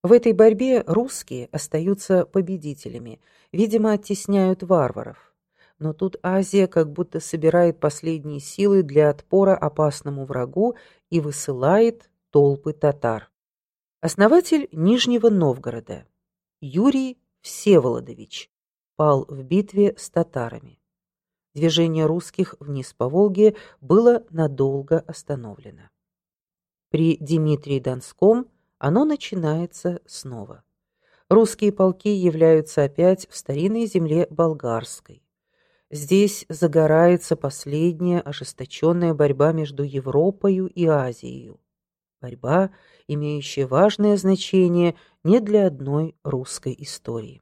В этой борьбе русские остаются победителями, видимо, оттесняют варваров. Но тут Азия как будто собирает последние силы для отпора опасному врагу и высылает толпы татар. Основатель Нижнего Новгорода Юрий Всеволодович пал в битве с татарами. Движение русских вниз по Волге было надолго остановлено. При Дмитрии Донском оно начинается снова. Русские полки являются опять в старинной земле болгарской. Здесь загорается последняя ожесточенная борьба между Европою и Азией. Борьба, имеющая важное значение не для одной русской истории.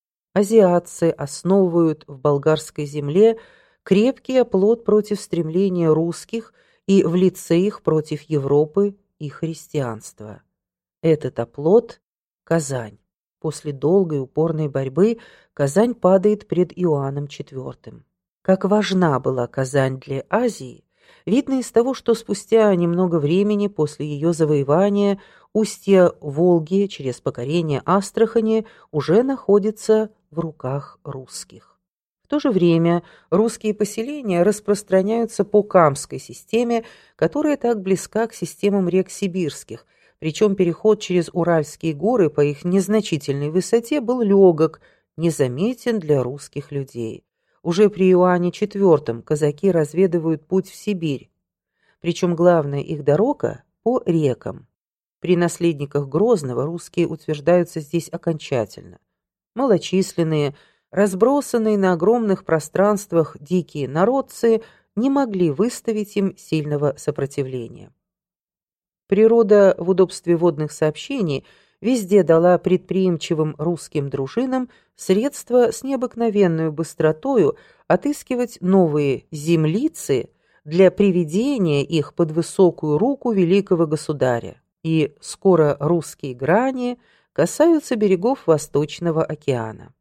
Азиатцы основывают в болгарской земле крепкий оплот против стремления русских и в лице их против Европы и христианства. Этот оплот – Казань. После долгой упорной борьбы Казань падает пред Иоанном IV. Как важна была Казань для Азии, видно из того, что спустя немного времени после ее завоевания устье Волги через покорение Астрахани уже находится в руках русских. В то же время русские поселения распространяются по Камской системе, которая так близка к системам рек сибирских, причем переход через Уральские горы по их незначительной высоте был легок, незаметен для русских людей. Уже при Иоанне IV казаки разведывают путь в Сибирь, причем главная их дорога по рекам. При наследниках Грозного русские утверждаются здесь окончательно. Малочисленные, разбросанные на огромных пространствах дикие народцы не могли выставить им сильного сопротивления. Природа в удобстве водных сообщений везде дала предприимчивым русским дружинам средства с необыкновенной быстротою отыскивать новые землицы для приведения их под высокую руку великого государя. И скоро русские грани касаются берегов Восточного океана.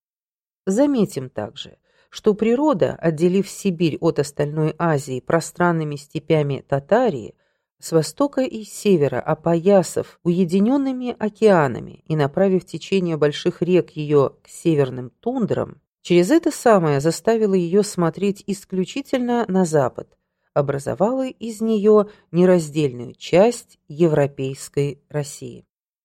Заметим также, что природа, отделив Сибирь от остальной Азии пространными степями Татарии, с востока и севера, опоясав уединенными океанами и направив течение больших рек ее к северным тундрам, через это самое заставило ее смотреть исключительно на запад, образовало из нее нераздельную часть европейской России.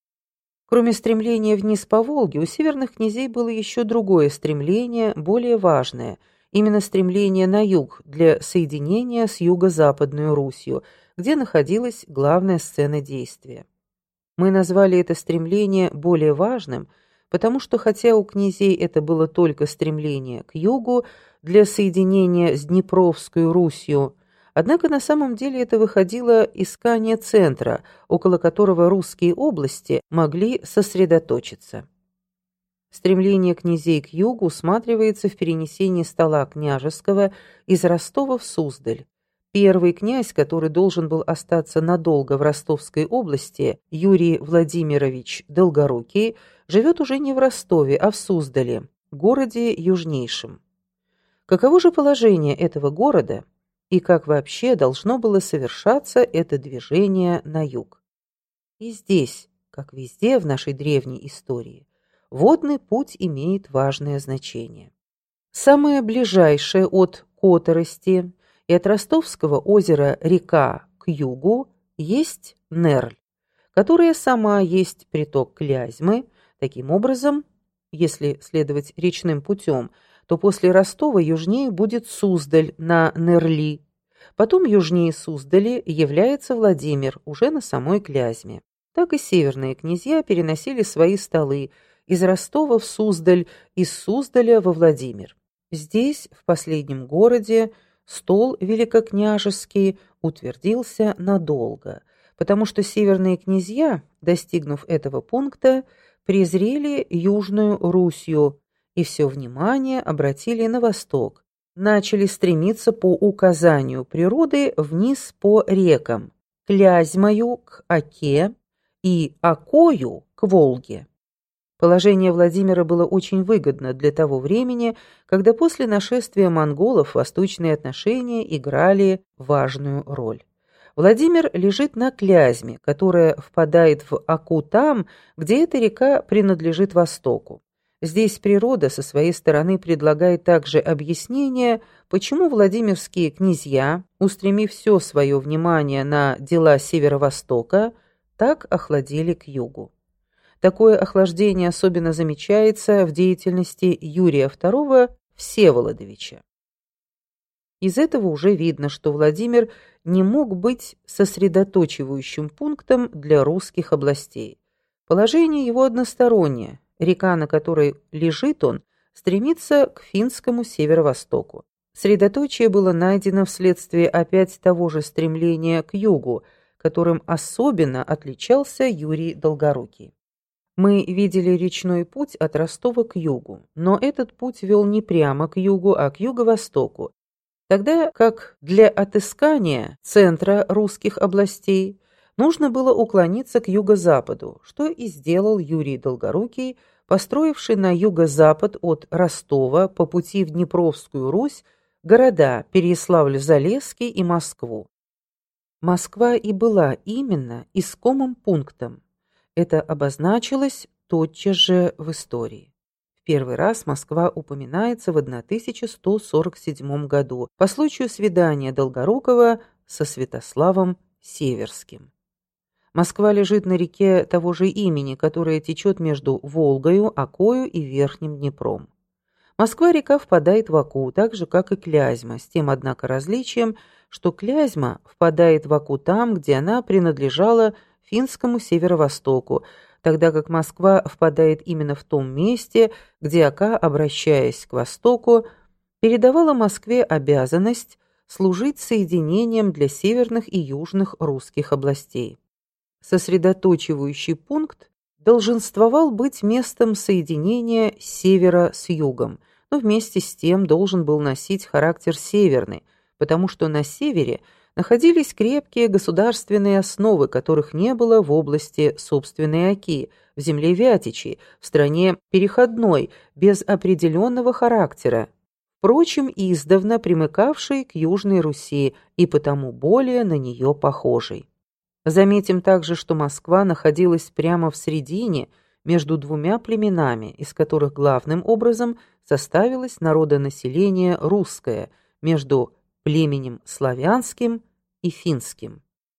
Кроме стремления вниз по Волге, у северных князей было еще другое стремление, более важное, именно стремление на юг для соединения с юго-западной Русью, где находилась главная сцена действия. Мы назвали это стремление более важным, потому что хотя у князей это было только стремление к югу для соединения с Днепровской Русью, однако на самом деле это выходило искание центра, около которого русские области могли сосредоточиться. Стремление князей к югу усматривается в перенесении стола княжеского из Ростова в Суздаль. Первый князь, который должен был остаться надолго в Ростовской области, Юрий Владимирович Долгорукий, живет уже не в Ростове, а в Суздале, городе южнейшем. Каково же положение этого города и как вообще должно было совершаться это движение на юг? И здесь, как везде в нашей древней истории, водный путь имеет важное значение. Самое ближайшее от Которости и от Ростовского озера река к югу есть Нерль, которая сама есть приток Клязьмы. Таким образом, если следовать речным путем, то после Ростова южнее будет Суздаль на Нерли, потом южнее Суздаля является Владимир уже на самой Клязьме. Так и северные князья переносили свои столы из Ростова в Суздаль, из Суздаля во Владимир. Здесь, в последнем городе, стол великокняжеский утвердился надолго, потому что северные князья, достигнув этого пункта, презрели Южную Русью и все внимание обратили на восток, начали стремиться по указанию природы вниз по рекам, Клязьмою к Оке и Окою к Волге. Положение Владимира было очень выгодно для того времени, когда после нашествия монголов восточные отношения играли важную роль. Владимир лежит на Клязьме, которая впадает в Оку там, где эта река принадлежит Востоку. Здесь природа со своей стороны предлагает также объяснение, почему владимирские князья, устремив все свое внимание на дела северо-востока, так охладели к югу. Такое охлаждение особенно замечается в деятельности Юрия II Всеволодовича. Из этого уже видно, что Владимир не мог быть сосредоточивающим пунктом для русских областей. Положение его одностороннее. Река, на которой лежит он, стремится к финскому северо-востоку. Средоточие было найдено вследствие опять того же стремления к югу, которым особенно отличался Юрий Долгорукий. Мы видели речной путь от Ростова к югу, но этот путь вел не прямо к югу, а к юго-востоку, тогда как для отыскания центра русских областей нужно было уклониться к юго-западу, что и сделал Юрий Долгорукий, построивший на юго-запад от Ростова по пути в Днепровскую Русь города Переяславль-Залесский и Москву. Москва и была именно искомым пунктом. Это обозначилось тотчас же в истории. В первый раз Москва упоминается в 1147 году по случаю свидания Долгорукова со Святославом Северским. Москва лежит на реке того же имени, которая течет между Волгою, Окою и Верхним Днепром. Москва-река впадает в Оку, так же, как и Клязьма, с тем, однако, различием, что Клязьма впадает в Оку там, где она принадлежала финскому северо-востоку, тогда как Москва впадает именно в том месте, где Ока, обращаясь к востоку, передавала Москве обязанность служить соединением для северных и южных русских областей. Сосредоточивающий пункт долженствовал быть местом соединения севера с югом, но вместе с тем должен был носить характер северный, потому что на севере находились крепкие государственные основы, которых не было в области собственной Оки, в земле Вятичей, в стране переходной, без определенного характера, впрочем, издавна примыкавшей к Южной Руси и потому более на нее похожей. Заметим также, что Москва находилась прямо в середине между двумя племенами, из которых главным образом составилось народонаселение русское, между племенем славянским и финским.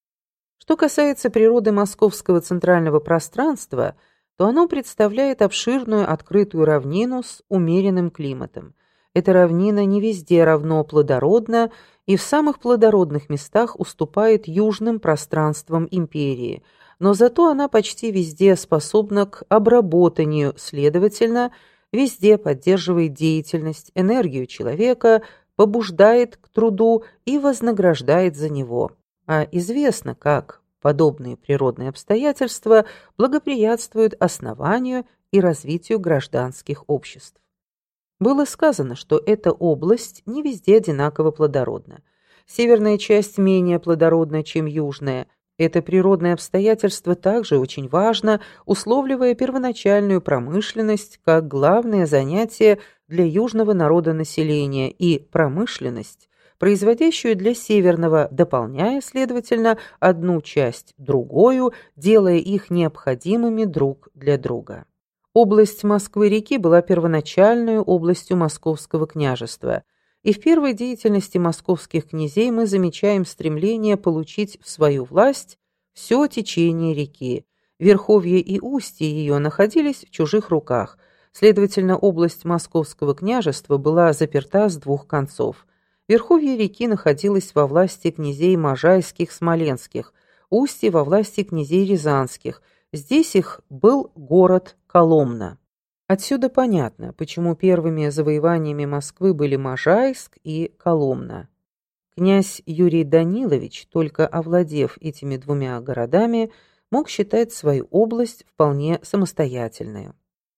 Что касается природы московского центрального пространства, то оно представляет обширную открытую равнину с умеренным климатом. Эта равнина не везде равно плодородна и в самых плодородных местах уступает южным пространствам империи, но зато она почти везде способна к обработанию, следовательно, везде поддерживает деятельность, энергию человека, побуждает к труду и вознаграждает за него. А известно, как подобные природные обстоятельства благоприятствуют основанию и развитию гражданских обществ. Было сказано, что эта область не везде одинаково плодородна. Северная часть менее плодородна, чем южная. Это природное обстоятельство также очень важно, условливая первоначальную промышленность как главное занятие для южного народонаселения и промышленность, производящую для северного, дополняя, следовательно, одну часть другою, делая их необходимыми друг для друга. Область Москвы-реки была первоначальной областью Московского княжества, и в первой деятельности московских князей мы замечаем стремление получить в свою власть все течение реки. Верховье и устье ее находились в чужих руках, следовательно, область Московского княжества была заперта с двух концов. Верховье реки находилось во власти князей Можайских, Смоленских, устье во власти князей Рязанских. Здесь их был город Коломна. Отсюда понятно, почему первыми завоеваниями Москвы были Можайск и Коломна. Князь Юрий Данилович, только овладев этими двумя городами, мог считать свою область вполне самостоятельной.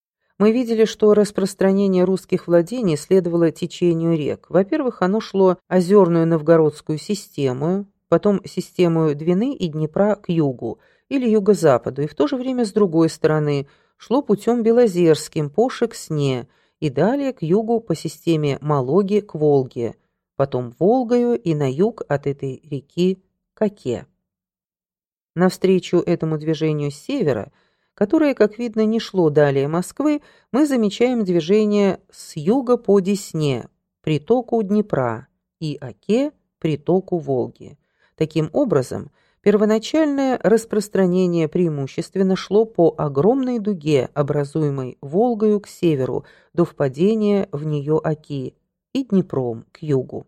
Мы видели, что распространение русских владений следовало течению рек. Во-первых, оно шло озерную новгородскую систему, потом систему Двины и Днепра к югу или юго-западу, и в то же время с другой стороны шло путем Белозерским по Шексне и далее к югу по системе Малоги к Волге, потом Волгою и на юг от этой реки к Оке. Навстречу этому движению с севера, которое, как видно, не шло далее Москвы, мы замечаем движение с юга по Десне, притоку Днепра, и Оке, притоку Волги. Таким образом, первоначальное распространение преимущественно шло по огромной дуге, образуемой Волгою к северу, до впадения в нее Оки, и Днепром к югу.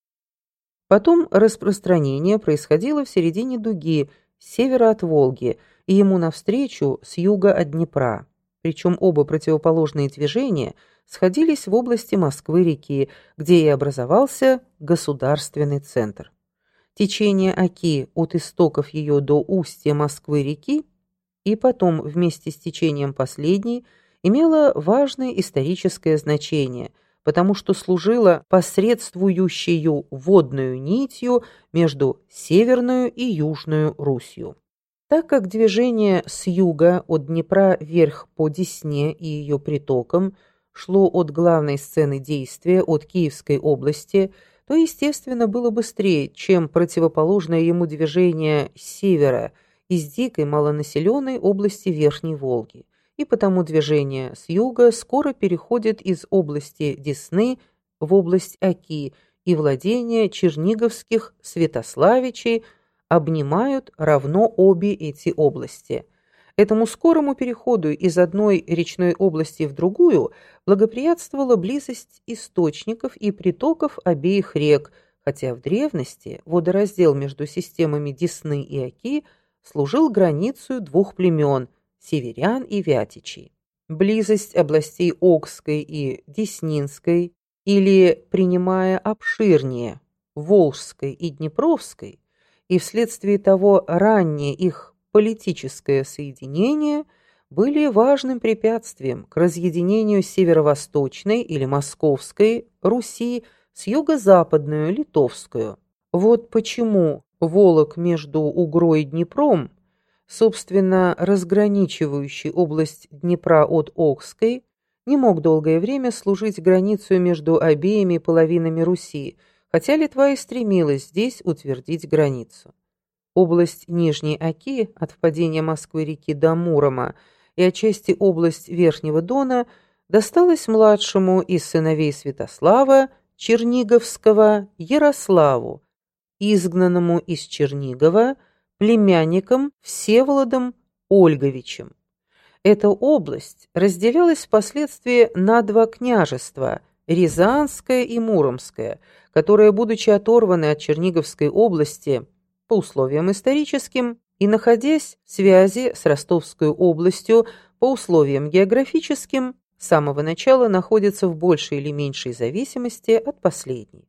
Потом распространение происходило в середине дуги, с севера от Волги, и ему навстречу с юга от Днепра. Причем оба противоположные движения сходились в области Москвы-реки, где и образовался государственный центр. Течение Оки от истоков ее до устья Москвы-реки и потом вместе с течением последней имело важное историческое значение, потому что служила посредствующей водную нитью между Северную и Южную Русью. Так как движение с юга от Днепра вверх по Десне и ее притокам шло от главной сцены действия, от Киевской области, то, естественно, было быстрее, чем противоположное ему движение с севера из дикой малонаселенной области Верхней Волги, и потому движение с юга скоро переходит из области Десны в область Оки, и владения черниговских святославичей обнимают равно обе эти области. Этому скорому переходу из одной речной области в другую благоприятствовала близость источников и притоков обеих рек, хотя в древности водораздел между системами Десны и Оки служил границей двух племен – северян и вятичей. Близость областей Окской и Деснинской, или, принимая обширнее, Волжской и Днепровской, и вследствие того раннее их политическое соединение были важным препятствием к разъединению северо-восточной или московской Руси с юго-западную литовскую. Вот почему Волок между Угрой и Днепром, собственно разграничивающий область Днепра от Окской, не мог долгое время служить границей между обеими половинами Руси, хотя Литва и стремилась здесь утвердить границу. Область Нижней Оки от впадения Москвы-реки до Мурома и отчасти область Верхнего Дона досталась младшему из сыновей Святослава Черниговского Ярославу, изгнанному из Чернигова племянником Всеволодом Ольговичем. Эта область разделялась впоследствии на два княжества – Рязанское и Муромское, которые, будучи оторваны от Черниговской области по условиям историческим и находясь в связи с Ростовской областью по условиям географическим, с самого начала находятся в большей или меньшей зависимости от последней.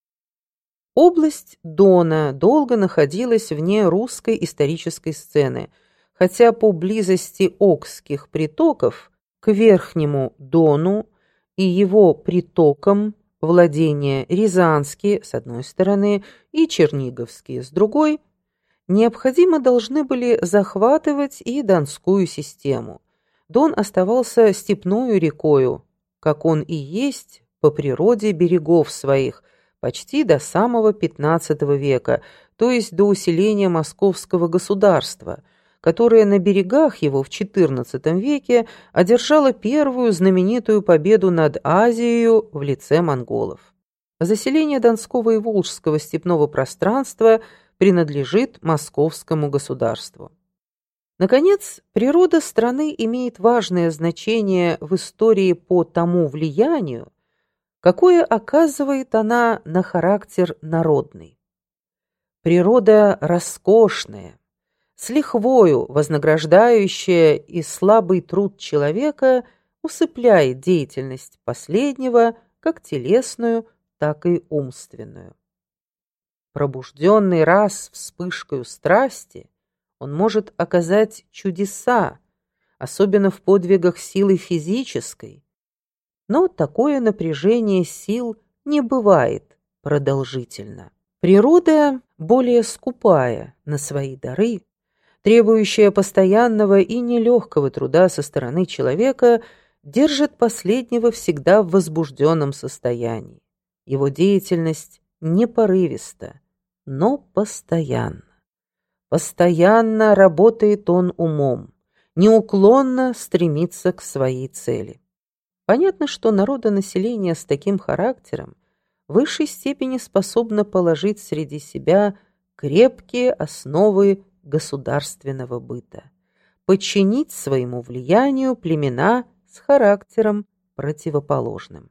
Область Дона долго находилась вне русской исторической сцены, хотя по близости Окских притоков к Верхнему Дону и его притокам владения Рязанские с одной стороны и Черниговские с другой необходимо должны были захватывать и Донскую систему. Дон оставался степною рекою, как он и есть по природе берегов своих, почти до самого XV века, то есть до усиления московского государства, которое на берегах его в XIV веке одержало первую знаменитую победу над Азией в лице монголов. Заселение Донского и Волжского степного пространства принадлежит московскому государству. Наконец, природа страны имеет важное значение в истории по тому влиянию, какое оказывает она на характер народный. Природа роскошная, с лихвою вознаграждающая и слабый труд человека усыпляет деятельность последнего как телесную, так и умственную. Пробужденный раз вспышкою страсти, он может оказать чудеса, особенно в подвигах силы физической, но такое напряжение сил не бывает продолжительно. Природа более скупая на свои дары, требующая постоянного и нелегкого труда со стороны человека, держит последнего всегда в возбужденном состоянии. Его деятельность не порывиста, но постоянна. Постоянно работает он умом, неуклонно стремится к своей цели. Понятно, что народонаселение с таким характером в высшей степени способно положить среди себя крепкие основы государственного быта, подчинить своему влиянию племена с характером противоположным.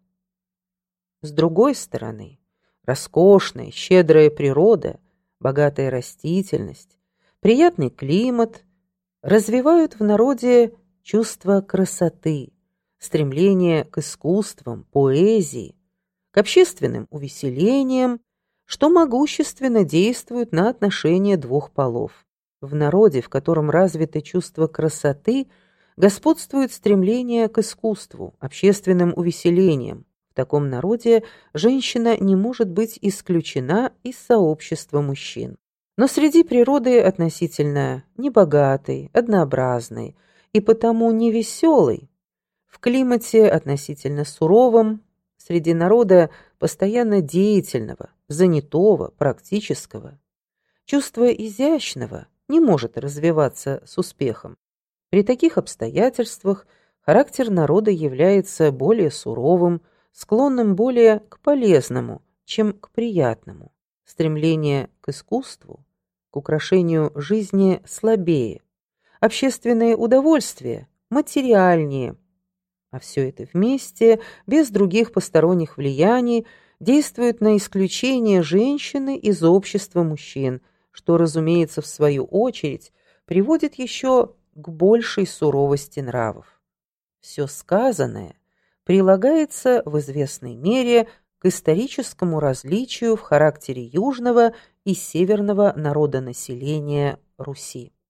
С другой стороны, роскошная, щедрая природа, богатая растительность, приятный климат развивают в народе чувство красоты, стремление к искусствам, поэзии, к общественным увеселениям, что могущественно действует на отношения двух полов. В народе, в котором развито чувство красоты, господствует стремление к искусству, общественным увеселениям. В таком народе женщина не может быть исключена из сообщества мужчин. Но среди природы относительно небогатой, однообразной и потому невеселой, в климате относительно суровом, среди народа постоянно деятельного, занятого, практического, чувство изящного не может развиваться с успехом. При таких обстоятельствах характер народа является более суровым, склонным более к полезному, чем к приятному. Стремление к искусству, к украшению жизни слабее, общественные удовольствия материальнее, а все это вместе, без других посторонних влияний, действует на исключение женщины из общества мужчин, что, разумеется, в свою очередь, приводит еще к большей суровости нравов. Все сказанное прилагается в известной мере к историческому различию в характере южного и северного народонаселения Руси.